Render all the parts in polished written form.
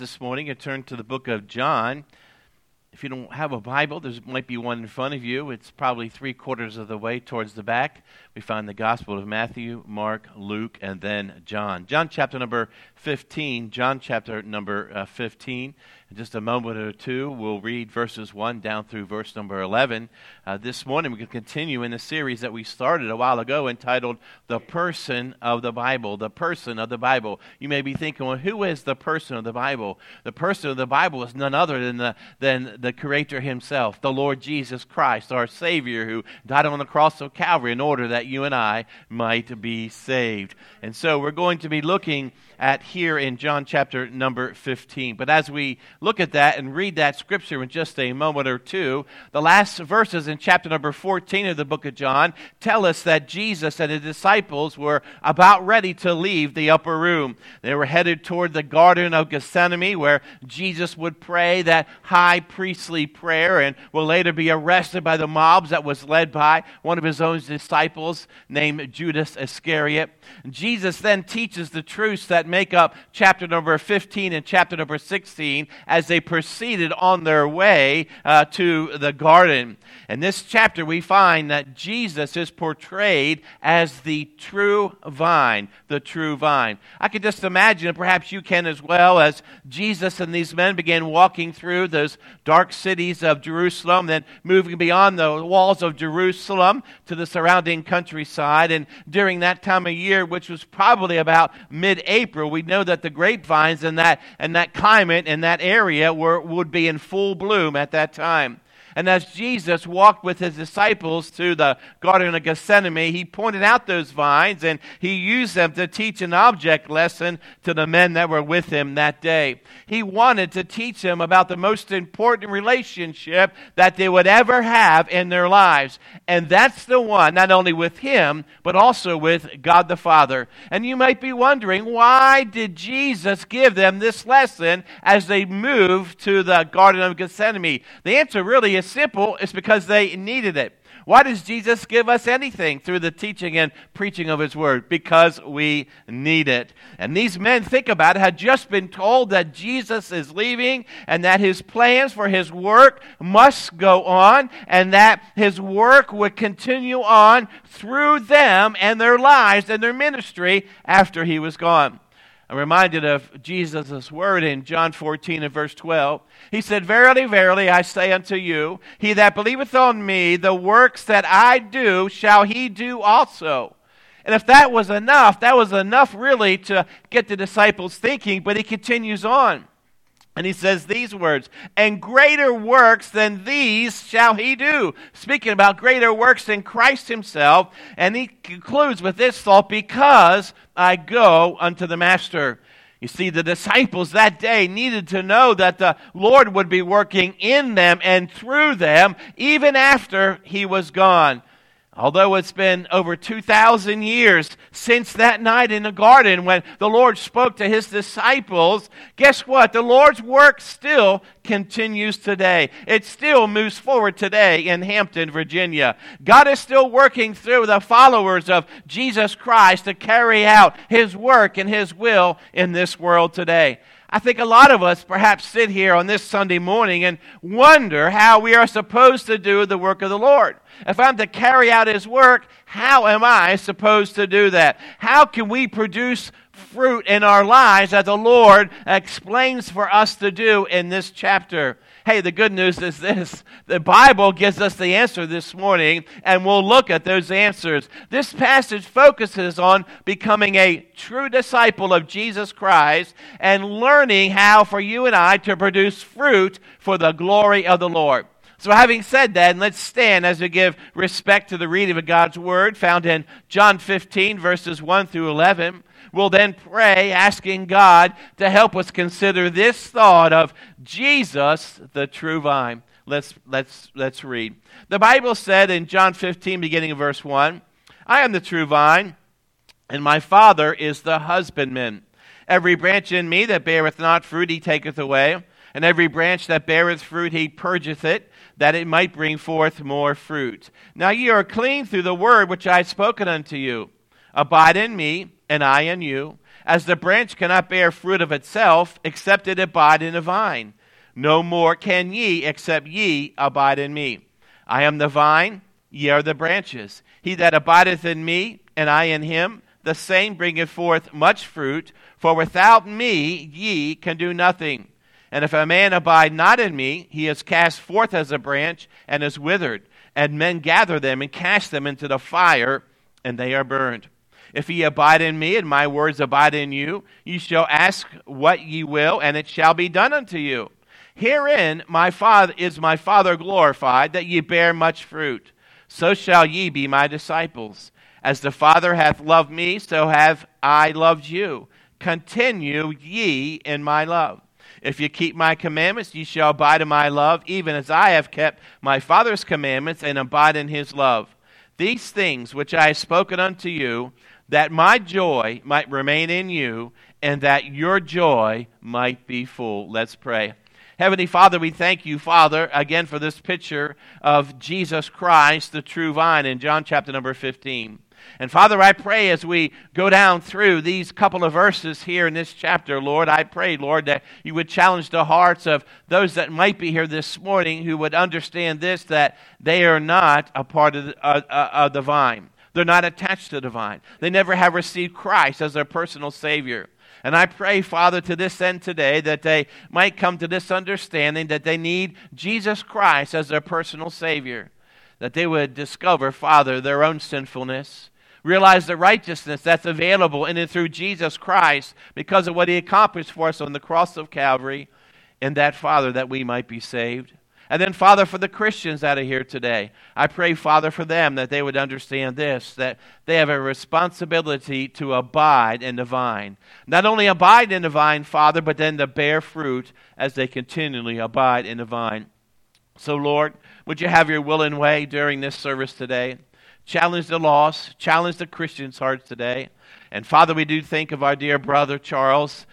This morning and turn to the book of John. If you don't have a Bible, there might be one in front of you. It's probably 3/4 of the way towards the back. We find the Gospel of Matthew, Mark, Luke, and then John. John chapter number 15. John chapter number 15. In just a moment or two, we'll read verses 1 down through verse number 11. This morning, we can continue in the series that we started a while ago entitled The Person of the Bible. The Person of the Bible. You may be thinking, well, who is the person of the Bible? The person of the Bible is none other than the Creator himself, the Lord Jesus Christ, our Savior, who died on the cross of Calvary in order that you and I might be saved. And so we're going to be looking at here in John chapter number 15. But as we look at that and read that scripture in just a moment or two, the last verses in chapter number 14 of the book of John tell us that Jesus and his disciples were about ready to leave the upper room. They were headed toward the Garden of Gethsemane, where Jesus would pray that high priestly prayer and will later be arrested by the mobs that was led by one of his own disciples named Judas Iscariot. Jesus then teaches the truths that make up chapter number 15 and chapter number 16 as they proceeded on their way to the garden. In this chapter, we find that Jesus is portrayed as the true vine, the true vine. I could just imagine, and perhaps you can as well, as Jesus and these men began walking through those dark cities of Jerusalem, then moving beyond the walls of Jerusalem to the surrounding countryside. And during that time of year, which was probably about mid-April, we know that the grapevines in that climate, in that area, would be in full bloom at that time. And as Jesus walked with his disciples to the Garden of Gethsemane, he pointed out those vines and he used them to teach an object lesson to the men that were with him that day. He wanted to teach them about the most important relationship that they would ever have in their lives. And that's the one, not only with him, but also with God the Father. And you might be wondering, why did Jesus give them this lesson as they moved to the Garden of Gethsemane? The answer really is simple. It's because they needed it. Why does Jesus give us anything through the teaching and preaching of his word? Because we need it. And these men, think about it, had just been told that Jesus is leaving and that his plans for his work must go on and that his work would continue on through them and their lives and their ministry after he was gone. I'm reminded of Jesus' word in John 14 and verse 12. He said, "Verily, verily, I say unto you, he that believeth on me, the works that I do shall he do also." And if that was enough really to get the disciples thinking, but he continues on. And he says these words, "And greater works than these shall he do." Speaking about greater works than Christ himself. And he concludes with this thought, "Because I go unto the Master." You see, the disciples that day needed to know that the Lord would be working in them and through them even after he was gone. Although it's been over 2,000 years since that night in the garden when the Lord spoke to his disciples, guess what? The Lord's work still continues today. It still moves forward today in Hampton, Virginia. God is still working through the followers of Jesus Christ to carry out his work and his will in this world today. I think a lot of us perhaps sit here on this Sunday morning and wonder how we are supposed to do the work of the Lord. If I'm to carry out his work, how am I supposed to do that? How can we produce fruit in our lives that the Lord explains for us to do in this chapter? Hey, the good news is this. The Bible gives us the answer this morning, and we'll look at those answers. This passage focuses on becoming a true disciple of Jesus Christ and learning how for you and I to produce fruit for the glory of the Lord. So having said that, let's stand as we give respect to the reading of God's Word found in John 15, verses 1 through 11. We'll then pray, asking God to help us consider this thought of Jesus, the true vine. Let's read. The Bible said in John 15, beginning of verse 1, "I am the true vine, and my Father is the husbandman. Every branch in me that beareth not fruit he taketh away, and every branch that beareth fruit he purgeth it, that it might bring forth more fruit. Now ye are clean through the word which I have spoken unto you. Abide in me, and I in you. As the branch cannot bear fruit of itself, except it abide in the vine, no more can ye, except ye abide in me. I am the vine, ye are the branches. He that abideth in me, and I in him, the same bringeth forth much fruit, for without me ye can do nothing. And if a man abide not in me, he is cast forth as a branch, and is withered. And men gather them, and cast them into the fire, and they are burned. If ye abide in me, and my words abide in you, ye shall ask what ye will, and it shall be done unto you. Herein my Father glorified, that ye bear much fruit. So shall ye be my disciples. As the Father hath loved me, so have I loved you. Continue ye in my love. If ye keep my commandments, ye shall abide in my love, even as I have kept my Father's commandments, and abide in his love. These things which I have spoken unto you, that my joy might remain in you, and that your joy might be full. Let's pray. Heavenly Father, we thank you, Father, again for this picture of Jesus Christ, the true vine, in John chapter number 15. And Father, I pray as we go down through these couple of verses here in this chapter, Lord, I pray, Lord, that you would challenge the hearts of those that might be here this morning who would understand this, that they are not a part of the vine. They're not attached to the vine. They never have received Christ as their personal Savior. And I pray, Father, to this end today, that they might come to this understanding that they need Jesus Christ as their personal Savior. That they would discover, Father, their own sinfulness, realize the righteousness that's available in and through Jesus Christ because of what he accomplished for us on the cross of Calvary, and that, Father, that we might be saved. And then, Father, for the Christians that are here today, I pray, Father, for them that they would understand this, that they have a responsibility to abide in the vine. Not only abide in the vine, Father, but then to bear fruit as they continually abide in the vine. So, Lord, would you have your will and way during this service today? Challenge the lost, challenge the Christians' hearts today. And Father, we do think of our dear brother Charles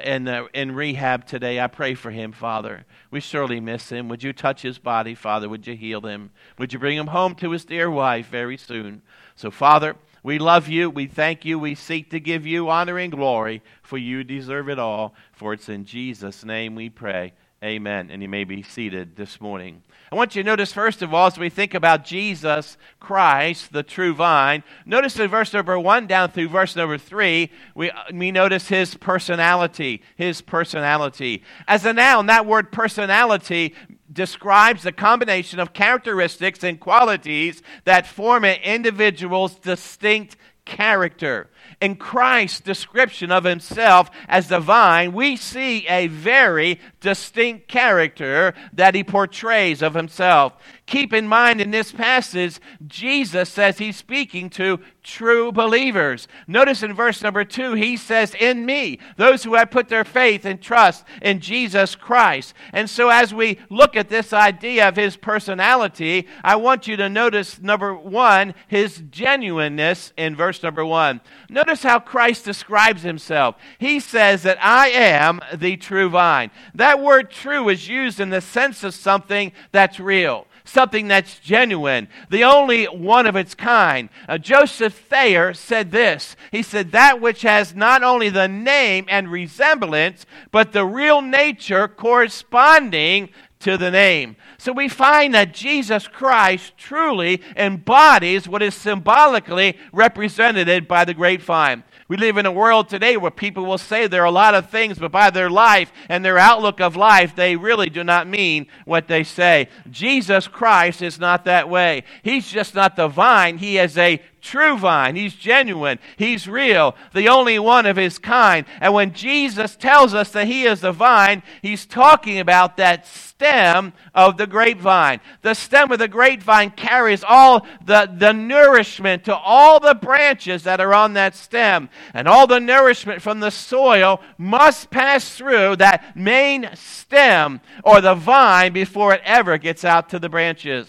in rehab today. I pray for him, Father. We surely miss him. Would you touch his body, Father? Would you heal him? Would you bring him home to his dear wife very soon? So, Father, we love you. We thank you. We seek to give you honor and glory, for you deserve it all. For it's in Jesus' name we pray. Amen. And you may be seated this morning. I want you to notice, first of all, as we think about Jesus Christ, the true vine, notice in verse number 1 down through verse number 3, we notice his personality. His personality. As a noun, that word personality describes the combination of characteristics and qualities that form an individual's distinct character. In Christ's description of himself as the vine, we see a very distinct character that he portrays of himself. Keep in mind in this passage, Jesus says he's speaking to true believers. Notice in verse number 2, he says, in me, those who have put their faith and trust in Jesus Christ. And so as we look at this idea of his personality, I want you to notice, number 1, his genuineness in verse number 1. Notice how Christ describes himself. He says that I am the true vine. That word true is used in the sense of something that's real, something that's genuine, the only one of its kind. Joseph Thayer said this. He said, that which has not only the name and resemblance, but the real nature corresponding to the name. So we find that Jesus Christ truly embodies what is symbolically represented by the grapevine. We live in a world today where people will say there are a lot of things, but by their life and their outlook of life, they really do not mean what they say. Jesus Christ is not that way. He's just not the vine. He is a true vine. He's genuine. He's real. The only one of his kind. And when Jesus tells us that he is the vine, he's talking about that stem of the grapevine. The stem of the grapevine carries all the nourishment to all the branches that are on that stem. And all the nourishment from the soil must pass through that main stem or the vine before it ever gets out to the branches.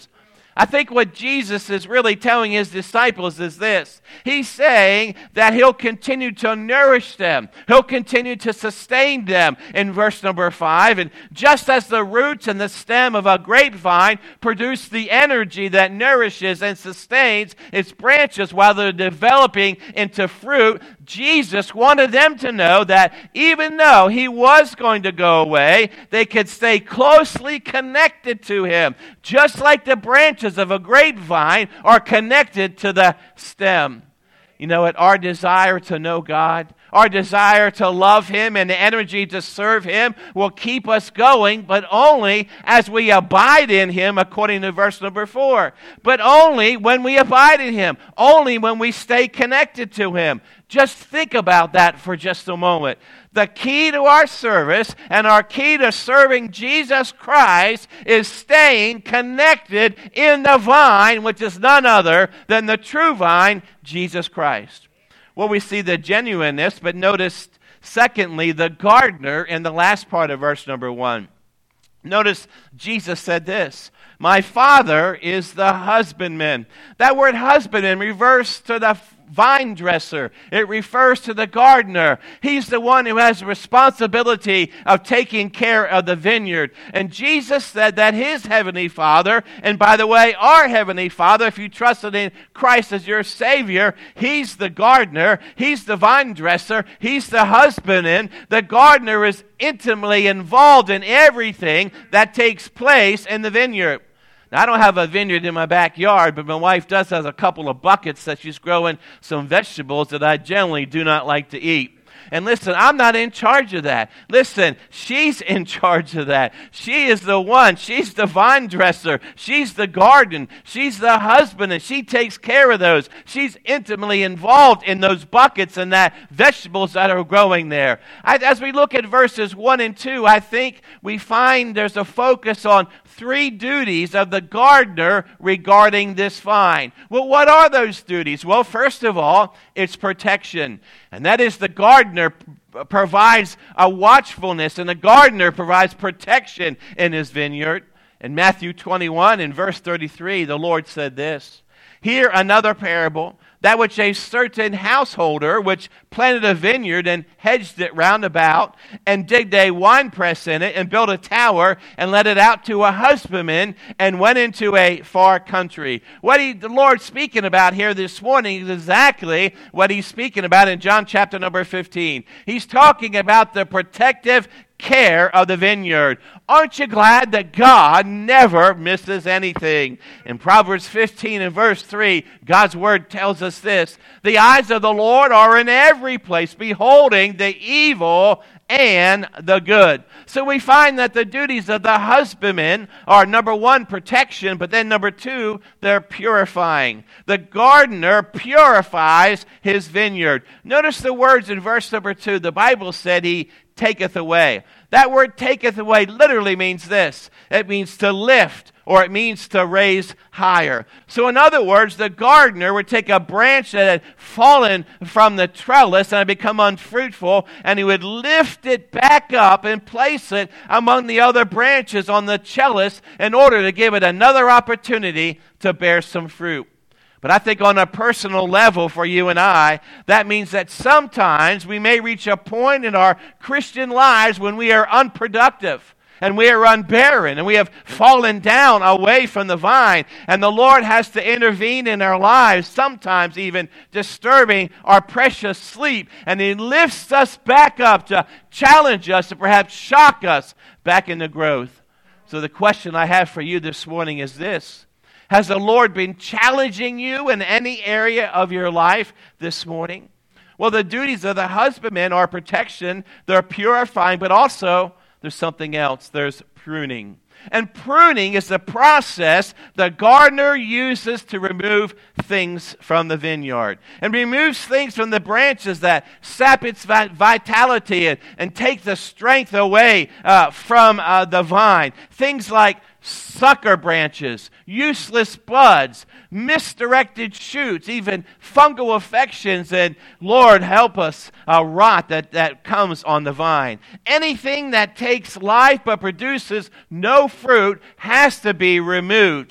I think what Jesus is really telling his disciples is this. He's saying that he'll continue to nourish them. He'll continue to sustain them in verse number 5. And just as the roots and the stem of a grapevine produce the energy that nourishes and sustains its branches while they're developing into fruit, Jesus wanted them to know that even though he was going to go away, they could stay closely connected to him, just like the branches of a grapevine are connected to the stem. You know what? Our desire to know God, our desire to love him, and the energy to serve him will keep us going, but only as we abide in him, according to verse number 4. But only when we abide in him, only when we stay connected to him. Just think about that for just a moment. The key to our service and our key to serving Jesus Christ is staying connected in the vine, which is none other than the true vine, Jesus Christ. Well, we see the genuineness, but notice, secondly, the gardener in the last part of verse number 1. Notice Jesus said this, "My Father is the husbandman." That word husbandman refers to the vine dresser. It refers to the gardener. He's the one who has the responsibility of taking care of the vineyard. And Jesus said that his heavenly Father, and by the way, our heavenly Father, if you trusted in Christ as your Savior, he's the gardener, he's the vine dresser, he's the husbandman. The gardener is intimately involved in everything that takes place in the vineyard. Now, I don't have a vineyard in my backyard, but my wife does have a couple of buckets that she's growing some vegetables that I generally do not like to eat. And listen, I'm not in charge of that. Listen, she's in charge of that. She is the one. She's the vine dresser. She's the garden. She's the husband, and she takes care of those. She's intimately involved in those buckets and that vegetables that are growing there. As we look at verses 1 and 2, I think we find there's a focus on 3 duties of the gardener regarding this vine. Well, what are those duties? Well, first of all, it's protection. And that is the gardener provides a watchfulness, and the gardener provides protection in his vineyard. In Matthew 21, in verse 33, the Lord said this, "Hear another parable, that which a certain householder which planted a vineyard and hedged it round about, and digged a winepress in it, and built a tower, and let it out to a husbandman, and went into a far country." What the Lord's speaking about here this morning is exactly what he's speaking about in John chapter number 15. He's talking about the protective care of the vineyard. Aren't you glad that God never misses anything? In Proverbs 15 and verse 3, God's word tells us this, "The eyes of the Lord are in every place, beholding the evil and the good." So we find that the duties of the husbandman are, number 1, protection, but then number 2, they're purifying. The gardener purifies his vineyard. Notice the words in verse number 2. The Bible said he taketh away. That word taketh away literally means this. It means to lift, or it means to raise higher. So in other words, the gardener would take a branch that had fallen from the trellis and had become unfruitful, and he would lift it back up and place it among the other branches on the trellis in order to give it another opportunity to bear some fruit. But I think on a personal level for you and I, that means that sometimes we may reach a point in our Christian lives when we are unproductive and we are unbarren and we have fallen down away from the vine, and the Lord has to intervene in our lives, sometimes even disturbing our precious sleep, and he lifts us back up to challenge us and perhaps shock us back into growth. So the question I have for you this morning is this. Has the Lord been challenging you in any area of your life this morning? Well, the duties of the husbandman are protection, they're purifying, but also there's something else. There's pruning. And pruning is the process the gardener uses to remove things from the vineyard. And removes things from the branches that sap its vitality and take the strength away from the vine. Things like sucker branches, useless buds, misdirected shoots, even fungal affections, and Lord help us, rot that comes on the vine. Anything that takes life but produces no fruit has to be removed.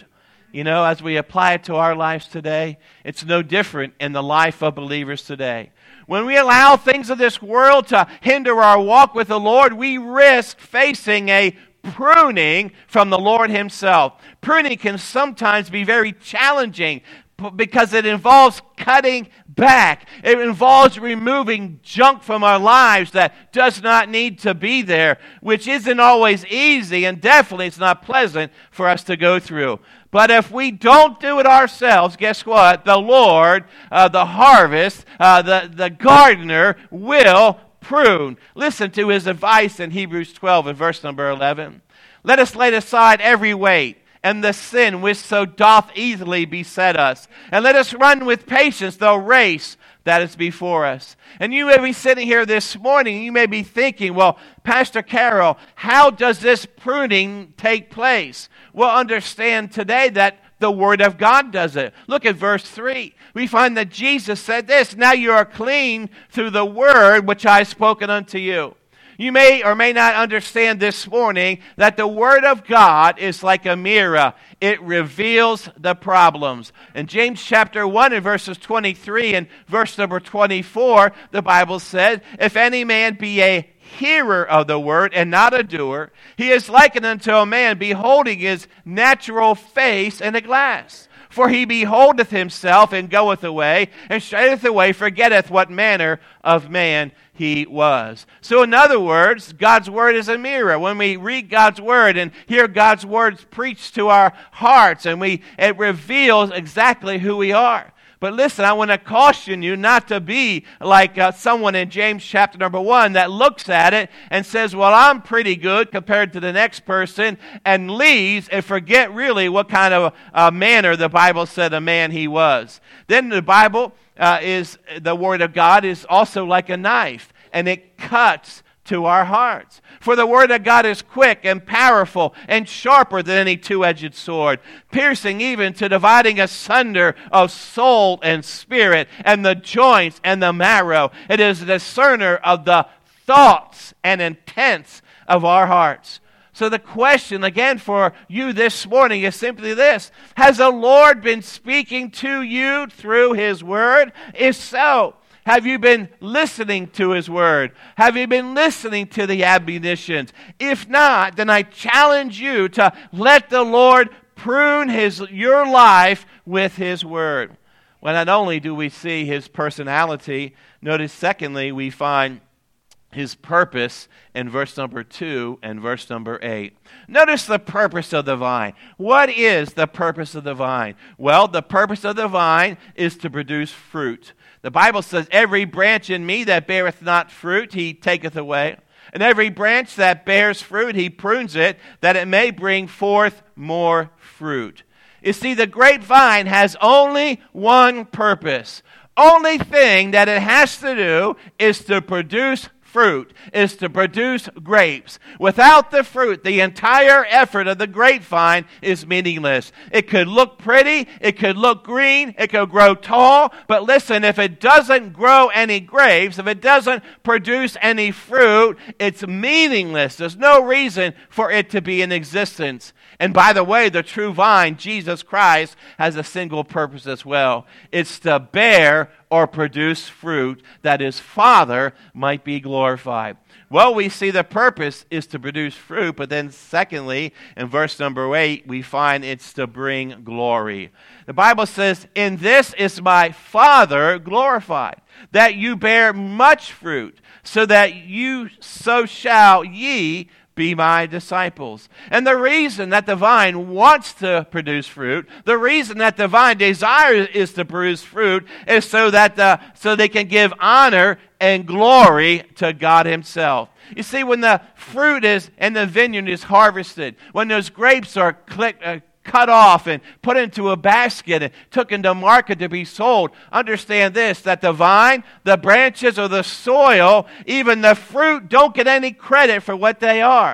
You know, as we apply it to our lives today, it's no different in the life of believers today. When we allow things of this world to hinder our walk with the Lord, we risk facing a pruning from the Lord Himself. Pruning can sometimes be very challenging because it involves cutting back. It involves removing junk from our lives that does not need to be there, which isn't always easy, and definitely it's not pleasant for us to go through. But if we don't do it ourselves, guess what? The Lord, the harvest, the gardener will prune. Listen to His advice in Hebrews 12 and verse number 11. Let us lay aside every weight and the sin which so doth easily beset us, and let us run with patience the race that is before us. And you may be sitting here this morning, you may be thinking, well, Pastor Carroll, how does this pruning take place? Well, understand today that the Word of God does it. Look at verse 3. We find that Jesus said this, now you are clean through the Word which I have spoken unto you. You may or may not understand this morning that the Word of God is like a mirror. It reveals the problems. In James chapter 1 and verses 23 and verse number 24, the Bible says, if any man be a hearer of the word and not a doer, he is likened unto a man beholding his natural face in a glass. For he beholdeth himself and goeth away, and straighteth away forgetteth what manner of man he was. So in other words, God's Word is a mirror. When we read God's Word and hear God's words preached to our hearts, and it reveals exactly who we are. But listen, I want to caution you not to be like someone in James chapter number 1 that looks at it and says, well, I'm pretty good compared to the next person, and leaves and forget really what kind of manner the Bible said a man he was. Then the Bible the Word of God is also like a knife, and it cuts to our hearts. For the Word of God is quick and powerful and sharper than any two-edged sword, piercing even to dividing asunder of soul and spirit and the joints and the marrow. It is a discerner of the thoughts and intents of our hearts. So the question again for you this morning is simply this: has the Lord been speaking to you through His Word? If so, have you been listening to His Word? Have you been listening to the admonitions? If not, then I challenge you to let the Lord prune your life with His Word. Well, not only do we see His personality, notice secondly, we find His purpose in verse number 2 and verse number 8. Notice the purpose of the vine. What is the purpose of the vine? Well, the purpose of the vine is to produce fruit. The Bible says, every branch in me that beareth not fruit, He taketh away. And every branch that bears fruit, He prunes it, that it may bring forth more fruit. You see, the grapevine has only one purpose. Only thing that it has to do is to produce fruit, is to produce grapes. Without the fruit, the entire effort of the grapevine is meaningless. It could look pretty, it could look green, it could grow tall, but listen, if it doesn't grow any grapes, if it doesn't produce any fruit, it's meaningless. There's no reason for it to be in existence. And by the way, the true vine, Jesus Christ, has a single purpose as well. It's to bear or produce fruit that His Father might be glorified. Well, we see the purpose is to produce fruit, but then secondly, in verse number 8, we find it's to bring glory. The Bible says, in this is my Father glorified, that you bear much fruit, so shall ye be my disciples. And the reason that the vine wants to produce fruit, the reason that the vine desires is to produce fruit, is so they can give honor and glory to God Himself. You see, when the fruit is and the vineyard is harvested, when those grapes are cut off and put into a basket and took into market to be sold, understand this, that the vine, the branches, or the soil, even the fruit, don't get any credit for what they are.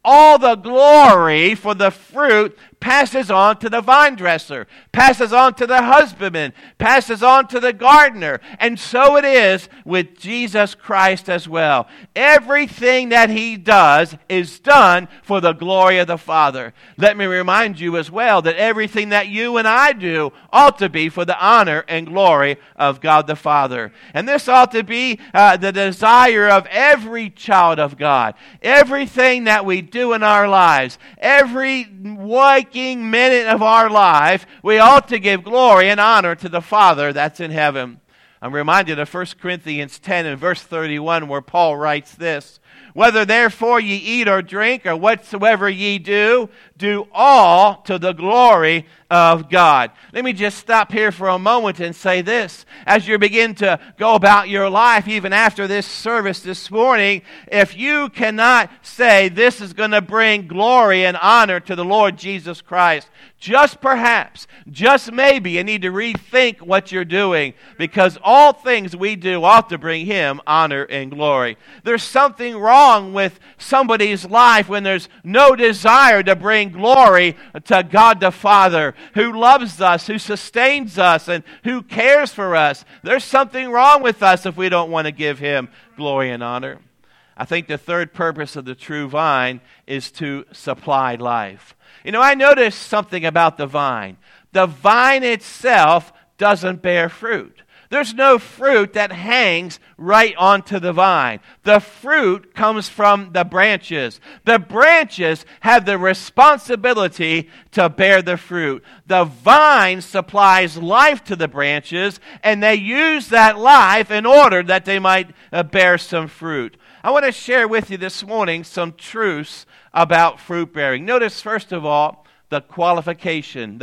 all the glory for the fruit passes on to the vine dresser, passes on to the husbandman, passes on to the gardener. And so it is with Jesus Christ as well. Everything that he does is done for the glory of the Father. Let me remind you as well that everything that you and I do ought to be for the honor and glory of God the Father. And this ought to be the desire of every child of God. Everything that we do in our lives, every waking minute of our life, we ought to give glory and honor to the Father that's in heaven. I'm reminded of 1 Corinthians 10 and verse 31 where Paul writes this, "Whether therefore ye eat or drink or whatsoever ye do, do all to the glory of God." Let me just stop here for a moment and say this. As you begin to go about your life, even after this service this morning, if you cannot say this is going to bring glory and honor to the Lord Jesus Christ, just perhaps, just maybe, you need to rethink what you're doing, because all things we do ought to bring him honor and glory. There's something wrong with somebody's life when there's no desire to bring glory to God the Father, who loves us, who sustains us, and who cares for us. There's something wrong with us if we don't want to give him glory and honor. I think the third purpose of the true vine is to supply life. You know, I noticed something about the vine. The vine itself doesn't bear fruit. There's no fruit that hangs right onto the vine. The fruit comes from the branches. The branches have the responsibility to bear the fruit. The vine supplies life to the branches, and they use that life in order that they might bear some fruit. I want to share with you this morning some truths about fruit bearing. Notice, first of all, the qualification.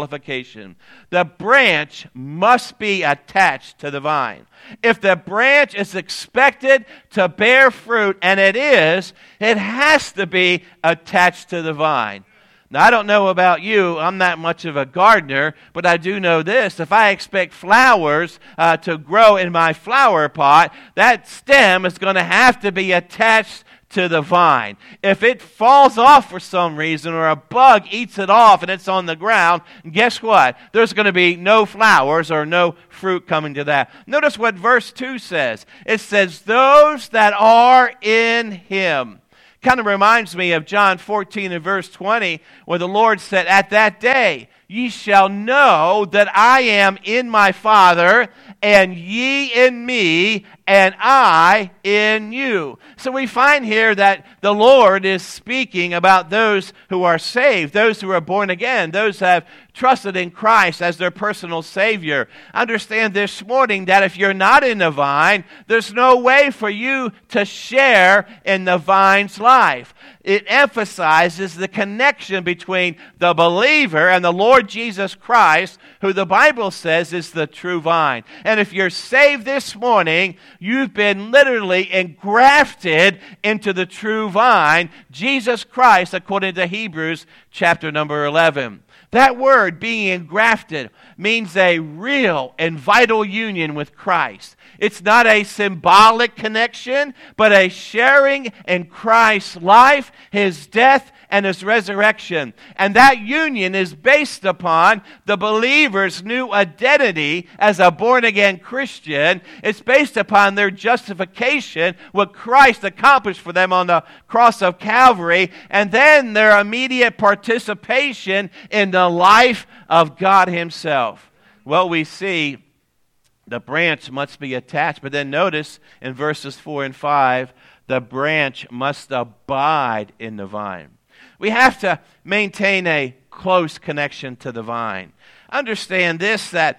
The branch must be attached to the vine. If the branch is expected to bear fruit, and it is, it has to be attached to the vine. Now, I don't know about you, I'm not much of a gardener, but I do know this. If I expect flowers to grow in my flower pot, that stem is going to have to be attached to the vine. If it falls off for some reason, or a bug eats it off and it's on the ground, guess what? There's going to be no flowers or no fruit coming to that. Notice what verse 2 says. It says, "Those that are in him." Kind of reminds me of John 14 and verse 20, where the Lord said, "At that day ye shall know that I am in my Father, and ye in me, and I in you." So we find here that the Lord is speaking about those who are saved, those who are born again, those who have trusted in Christ as their personal Savior. Understand this morning that if you're not in the vine, there's no way for you to share in the vine's life. It emphasizes the connection between the believer and the Lord Jesus Christ, who the Bible says is the true vine. And if you're saved this morning, you've been literally engrafted into the true vine, Jesus Christ, according to Hebrews chapter number 11. That word, being engrafted, means a real and vital union with Christ. It's not a symbolic connection, but a sharing in Christ's life, his death, and his resurrection. And that union is based upon the believer's new identity as a born-again Christian. It's based upon their justification, what Christ accomplished for them on the cross of Calvary, and then their immediate participation in the life of God himself. Well, we see the branch must be attached, but then notice in verses 4 and 5, the branch must abide in the vine. We have to maintain a close connection to the vine. Understand this, that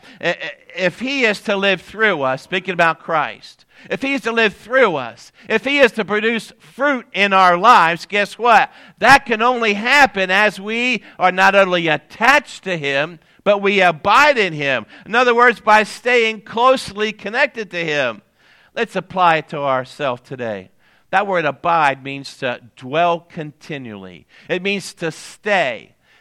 if he is to live through us, speaking about Christ, if he is to live through us, if he is to produce fruit in our lives, guess what? That can only happen as we are not only attached to him, but we abide in him. In other words, by staying closely connected to him. Let's apply it to ourselves today. That word abide means to dwell continually. It means to stay.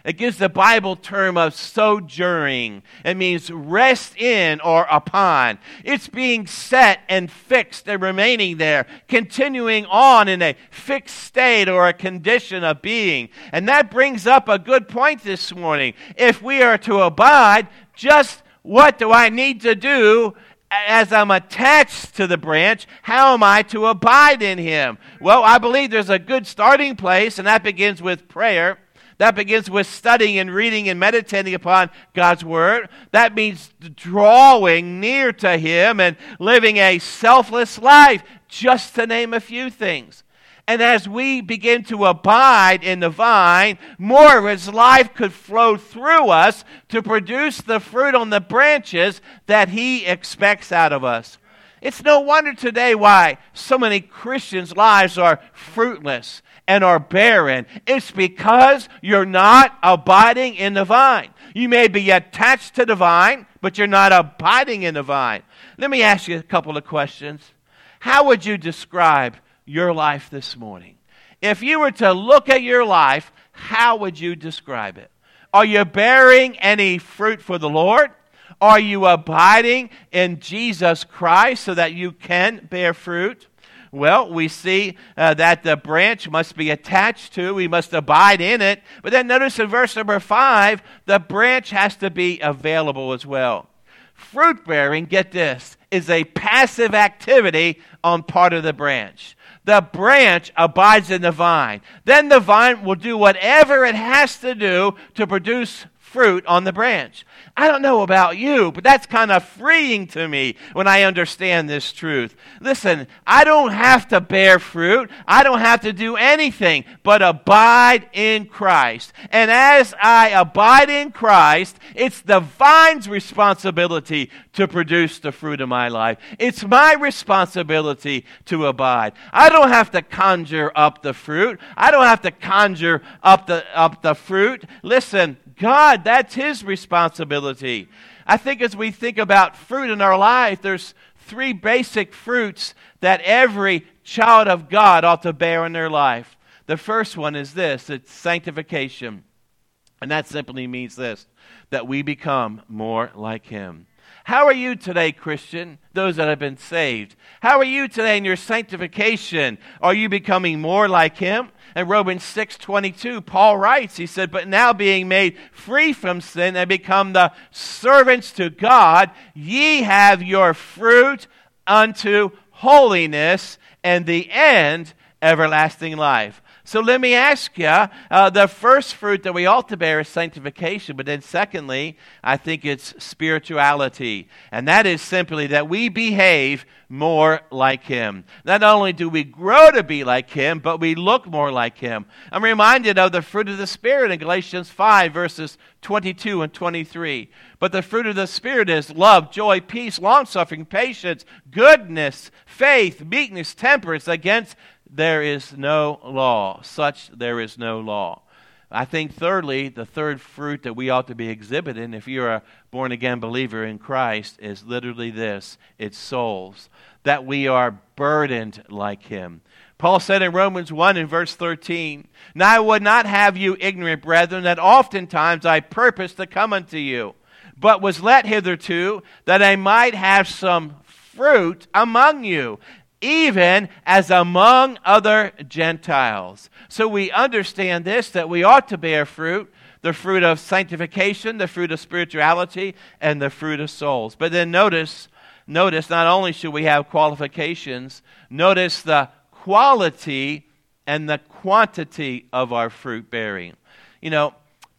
It gives the Bible term of sojourning. It means rest in or upon. It's being set and fixed and remaining there, continuing on in a fixed state or a condition of being. And that brings up a good point this morning. If we are to abide, just what do I need to do as I'm attached to the branch? How am I to abide in him? Well, I believe there's a good starting place, and that begins with prayer. That begins with studying and reading and meditating upon God's Word. That means drawing near to him and living a selfless life, just to name a few things. And as we begin to abide in the vine, more of his life could flow through us to produce the fruit on the branches that he expects out of us. It's no wonder today why so many Christians' lives are fruitless and are barren. It's because you're not abiding in the vine. You may be attached to the vine, but you're not abiding in the vine. Let me ask you a couple of questions. How would you describe your life this morning? If you were to look at your life, how would you describe it? Are you bearing any fruit for the Lord? Are you abiding in Jesus Christ so that you can bear fruit? Well, we see that the branch must be attached to, we must abide in it. But then notice in verse number 5, the branch has to be available as well. Fruit bearing, get this, is a passive activity on part of the branch. The branch abides in the vine. Then the vine will do whatever it has to do to produce fruit on the branch. I don't know about you, but that's kind of freeing to me when I understand this truth. Listen, I don't have to bear fruit. I don't have to do anything but abide in Christ. And as I abide in Christ, it's the vine's responsibility to produce the fruit of my life. It's my responsibility to abide. I don't have to conjure up the fruit. I don't have to conjure up the fruit. Listen, God, that's his responsibility. I think as we think about fruit in our life, there's 3 basic fruits that every child of God ought to bear in their life. The first one is this, it's sanctification. And that simply means this, that we become more like him. How are you today, Christian, those that have been saved? How are you today in your sanctification? Are you becoming more like him? In Romans 6:22, Paul writes, he said, "But now being made free from sin and become the servants to God, ye have your fruit unto holiness, and the end, everlasting life." So let me ask you, the first fruit that we ought to bear is sanctification. But then secondly, I think it's spirituality. And that is simply that we behave more like him. Not only do we grow to be like him, but we look more like him. I'm reminded of the fruit of the Spirit in Galatians 5, verses 22 and 23. But the fruit of the Spirit is love, joy, peace, long-suffering, patience, goodness, faith, meekness, temperance. Against there is no law. Such there is no law. I think thirdly, the third fruit that we ought to be exhibiting if you're a born-again believer in Christ is literally this. It's souls. That we are burdened like him. Paul said in Romans 1 in verse 13, "Now I would not have you ignorant, brethren, that oftentimes I purposed to come unto you, but was let hitherto that I might have some fruit among you, even as among other Gentiles." So we understand this, that we ought to bear fruit, the fruit of sanctification, the fruit of spirituality, and the fruit of souls. But then notice, not only should we have qualifications, notice the quality and the quantity of our fruit bearing. You know,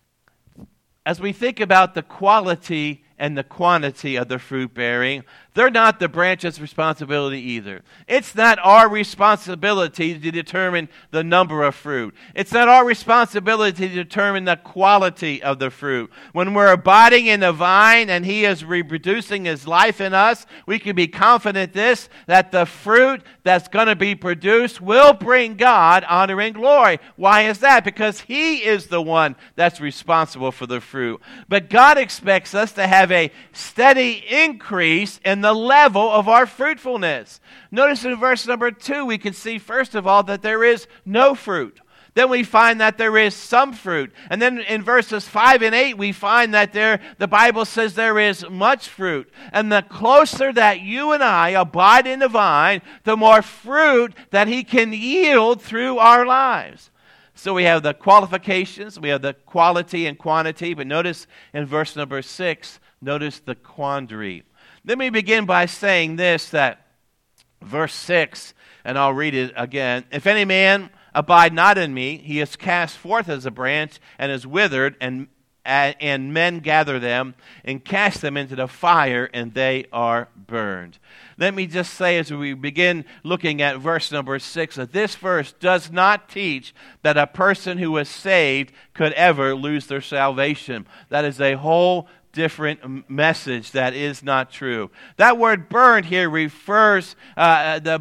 as we think about the quality and the quantity of the fruit bearing, they're not the branch's responsibility either. It's not our responsibility to determine the number of fruit. It's not our responsibility to determine the quality of the fruit. When we're abiding in the vine and he is reproducing his life in us, we can be confident that the fruit that's going to be produced will bring God honor and glory. Why is that? Because he is the one that's responsible for the fruit. But God expects us to have a steady increase in the level of our fruitfulness. Notice in verse number 2, we can see first of all that there is no fruit. Then we find that there is some fruit. And then in verses 5 and 8, we find that the Bible says there is much fruit. And the closer that you and I abide in the vine, the more fruit that he can yield through our lives. So we have the qualifications, we have the quality and quantity, but notice in verse number 6, notice the quandary. Let me begin by saying this, that verse 6, and I'll read it again. If any man abide not in me, he is cast forth as a branch and is withered, and men gather them and cast them into the fire, and they are burned. Let me just say as we begin looking at verse number 6, that this verse does not teach that a person who is saved could ever lose their salvation. That is a whole different message. That is not true. That word burned here refers, the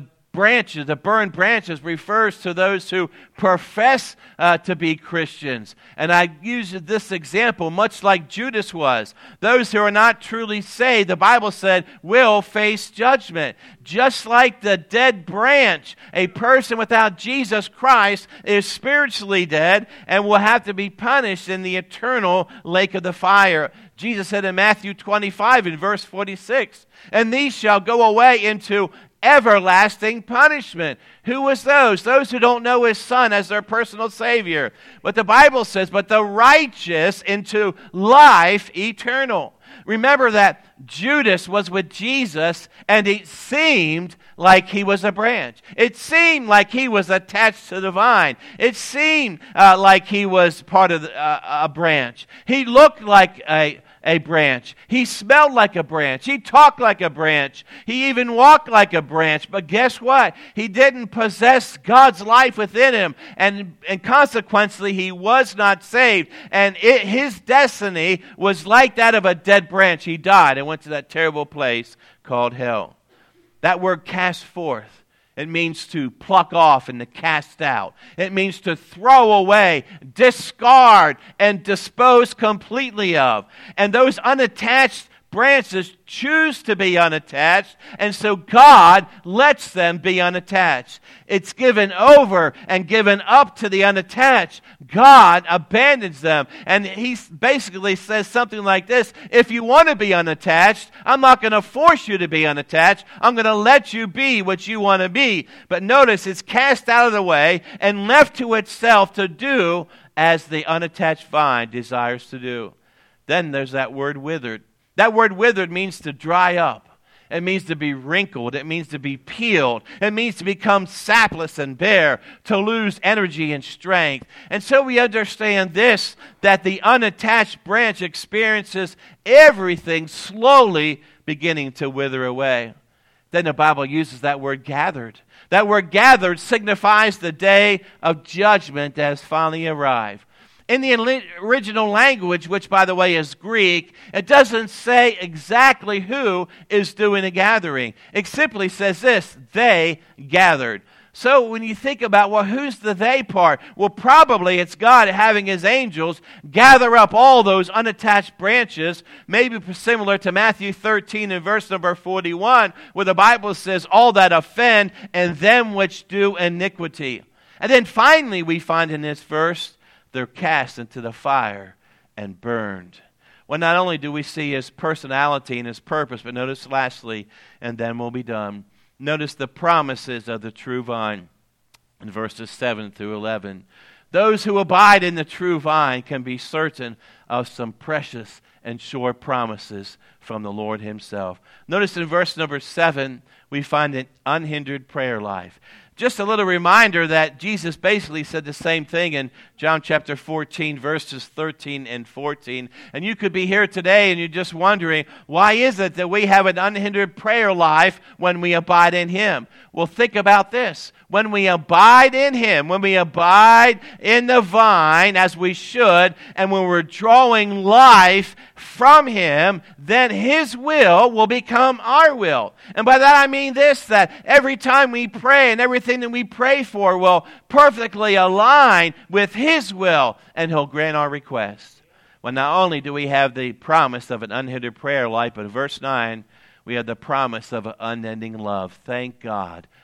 burned branches refers to those who profess to be Christians. And I use this example much like Judas was. Those who are not truly saved, the Bible said, will face judgment. Just like the dead branch, a person without Jesus Christ is spiritually dead and will have to be punished in the eternal lake of the fire. Jesus said in Matthew 25 in verse 46, and these shall go away into everlasting punishment. Who was those? Those who don't know his Son as their personal Savior. But the Bible says, but the righteous into life eternal. Remember that Judas was with Jesus, and it seemed like he was a branch. It seemed like he was attached to the vine. It seemed like he was part of a branch. He looked like a branch. He smelled like a branch. He talked like a branch. He even walked like a branch. But guess what? He didn't possess God's life within him. And consequently, he was not saved. And his destiny was like that of a dead branch. He died and went to that terrible place called hell. That word cast forth, it means to pluck off and to cast out. It means to throw away, discard, and dispose completely of. And those unattached branches choose to be unattached, and so God lets them be unattached. It's given over and given up to the unattached. God abandons them, and he basically says something like this: if you want to be unattached, I'm not going to force you to be unattached. I'm going to let you be what you want to be. But notice, it's cast out of the way and left to itself to do as the unattached vine desires to do. Then there's that word withered. That word withered means to dry up. It means to be wrinkled. It means to be peeled. It means to become sapless and bare, to lose energy and strength. And so we understand this, that the unattached branch experiences everything slowly beginning to wither away. Then the Bible uses that word gathered. That word gathered signifies the day of judgment that has finally arrived. In the original language, which, by the way, is Greek, it doesn't say exactly who is doing the gathering. It simply says this: they gathered. So when you think about, well, who's the they part? Well, probably it's God having his angels gather up all those unattached branches, maybe similar to Matthew 13 and verse number 41, where the Bible says, all that offend and them which do iniquity. And then finally we find in this verse, they're cast into the fire and burned. Well, not only do we see his personality and his purpose, but notice lastly, and then we'll be done, notice the promises of the true vine in verses 7 through 11. Those who abide in the true vine can be certain of some precious and sure promises from the Lord himself. Notice in verse number 7, we find an unhindered prayer life. Just a little reminder that Jesus basically said the same thing in John chapter 14, verses 13 and 14. And you could be here today and you're just wondering, why is it that we have an unhindered prayer life when we abide in him? Well, think about this. When we abide in him, when we abide in the vine, as we should, and when we're drawing life from him, then his will become our will. And by that I mean this, that every time we pray and everything that we pray for will perfectly align with his will, and he'll grant our request. Well, not only do we have the promise of an unhindered prayer life, but in verse 9, we have the promise of an unending love. Thank God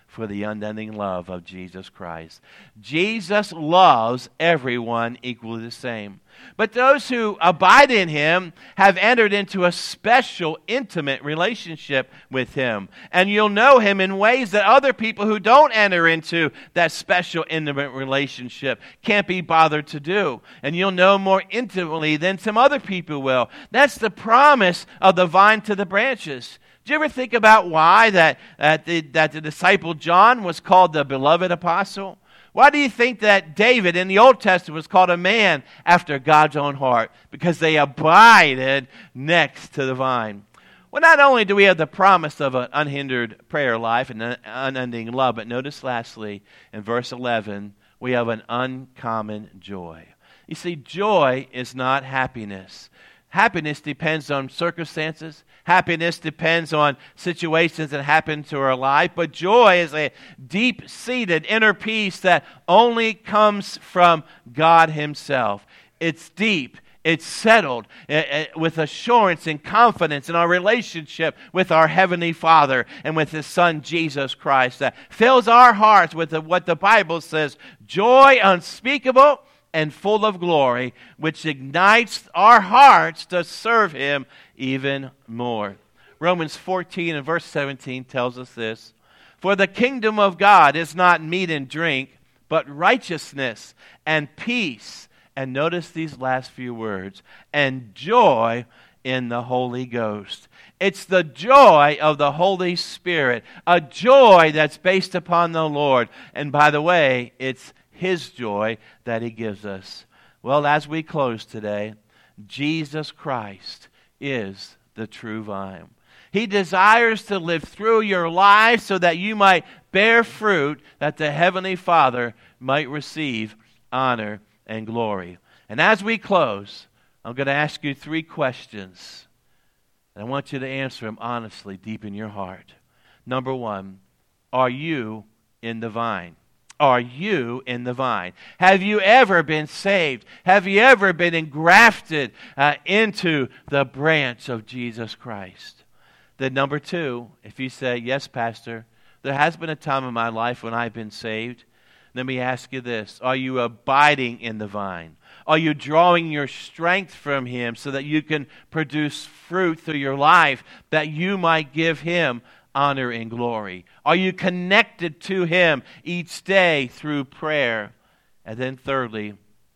for the unending love of Jesus Christ. Jesus loves everyone equally the same. But those who abide in him have entered into a special, intimate relationship with him. And you'll know him in ways that other people who don't enter into that special, intimate relationship can't be bothered to do. And you'll know more intimately than some other people will. That's the promise of the vine to the branches. Do you ever think about why that the disciple John was called the beloved apostle? Why do you think that David in the Old Testament was called a man after God's own heart? Because they abided next to the vine. Well, not only do we have the promise of an unhindered prayer life and an unending love, but notice lastly, in verse 11, we have an uncommon joy. You see, joy is not happiness. Happiness depends on circumstances. Happiness depends on situations that happen to our life. But joy is a deep-seated inner peace that only comes from God himself. It's deep. It's settled with assurance and confidence in our relationship with our Heavenly Father and with His Son, Jesus Christ, that fills our hearts with what the Bible says, joy unspeakable and full of glory, which ignites our hearts to serve him even more. Romans 14 and verse 17 tells us this. For the kingdom of God is not meat and drink, but righteousness and peace. And notice these last few words. And joy in the Holy Ghost. It's the joy of the Holy Spirit. A joy that's based upon the Lord. And by the way, it's his joy that he gives us. Well, as we close today, Jesus Christ is the true vine. He desires to live through your life so that you might bear fruit, that the Heavenly Father might receive honor and glory. And as we close, I'm going to ask you 3 questions. And I want you to answer them honestly, deep in your heart. Number 1, are you in the vine? Are you in the vine? Have you ever been saved? Have you ever been engrafted into the branch of Jesus Christ? Then number 2, if you say, yes, Pastor, there has been a time in my life when I've been saved. Let me ask you this. Are you abiding in the vine? Are you drawing your strength from him so that you can produce fruit through your life that you might give him honor and glory? Are you connected to him each day through prayer? And then thirdly,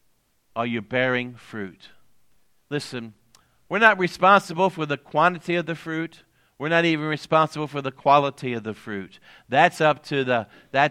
are you bearing fruit? Listen, we're not responsible for the quantity of the fruit. We're not even responsible for the quality of the fruit. That's up to the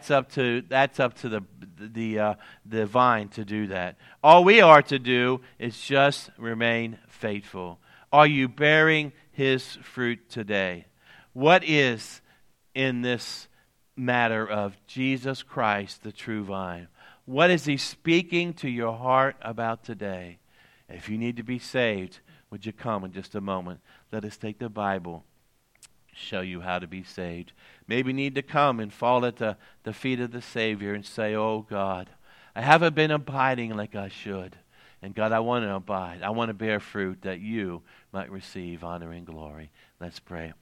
vine to do that. All we are to do is just remain faithful. Are you bearing his fruit today? What is in this matter of Jesus Christ, the true vine? What is he speaking to your heart about today? If you need to be saved, would you come in just a moment? Let us take the Bible, show you how to be saved. Maybe you need to come and fall at the feet of the Savior and say, oh God, I haven't been abiding like I should. And God, I want to abide. I want to bear fruit that you might receive honor and glory. Let's pray.